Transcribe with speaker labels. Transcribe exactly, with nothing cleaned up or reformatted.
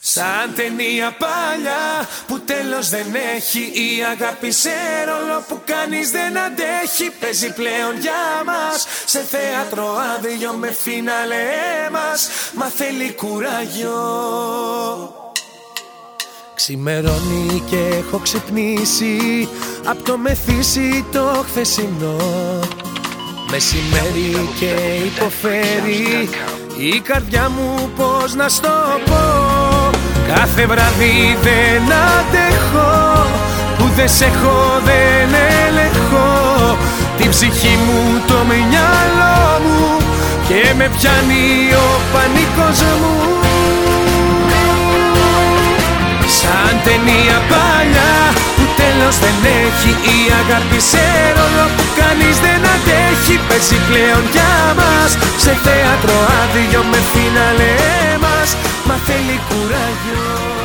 Speaker 1: Σαν ταινία παλιά που τέλος δεν έχει, η αγάπη σε ρόλο που κανείς δεν αντέχει. Παίζει πλέον για μας σε θέατρο άδειο με φινάλε μας, μα θέλει κουράγιο. Ξημερώνει και έχω ξυπνήσει απ' το μεθύσι το χθεσινό. Μεσημέρι και υποφέρει η καρδιά μου, πώς να στο πω. Κάθε βράδυ δεν αντέχω, που δεν σε έχω δεν ελεγχώ. Την ψυχή μου, το μυαλό μου και με πιάνει ο πανικός μου. Σαν ταινία παλιά που τέλος δεν έχει, η αγάπη σε ρόλο που κανείς δεν αντέχει. Παίζει πλέον για μας σε θέατρο άδειο με φινάλε μας, μα θέλει κουράγιο.